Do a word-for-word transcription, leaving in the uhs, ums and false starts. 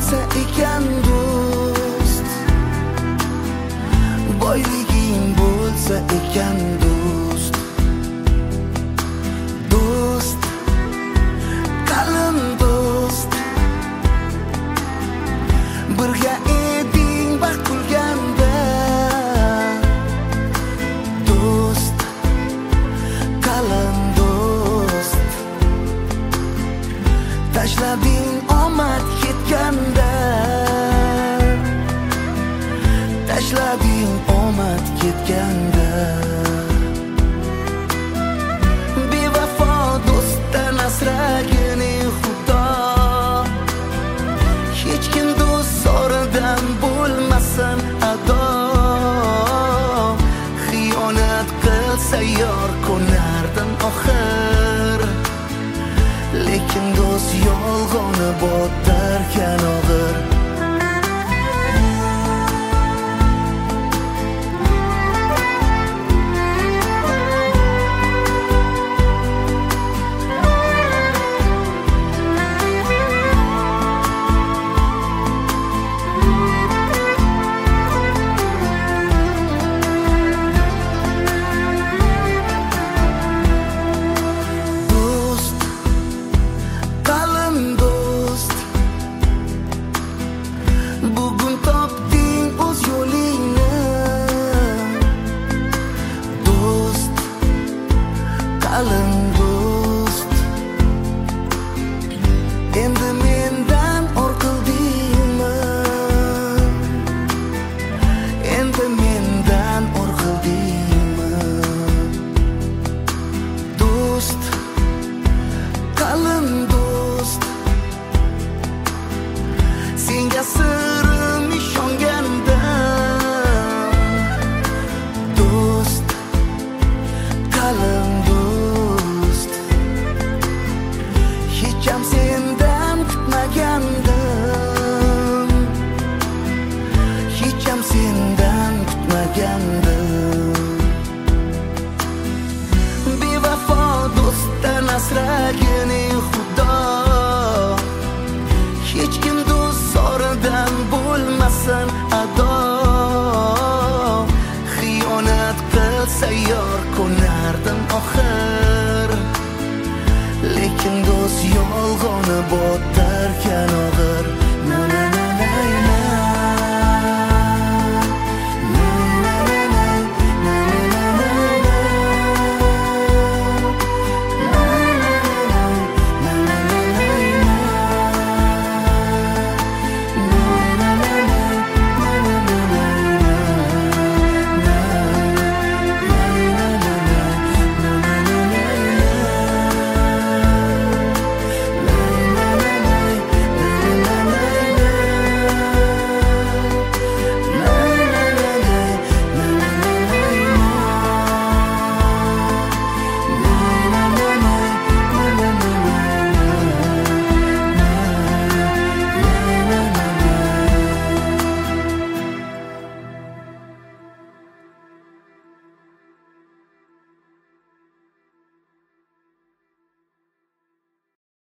bo'lsa ekan do'st, boyliging bo'lsa ekan do'st, do'st, qalin do'st, birga eding baxt qilganda, do'st, qalin do'st, tashlading omad ketganda, tashlading omad ketganda, bevafo do'stdan asragin Xudo, hech kim do'st soridan bo'lmasin ado, xiyonat qilsa yor ko'nardim oxir, lekin do'st yolg'oni botirgan og'ir. Bugun topding o'z yo'lingni, do'st, qalin do'st, endi mendan or qildingmi, endi mendan or qildingmi, do'st, qalin do'st, senga sirim ishongandim, do'st, qalin do'st, hech ham sendan kutmagandim, hech ham sendan kutmagandim, bevafo do'stdan asragin Xudo, hech kim do'st soridan bo'lmasin ado, xiyonat qilsa yor ko'nardim oxir, lekin do'st yolg'oni botirgan og'ir.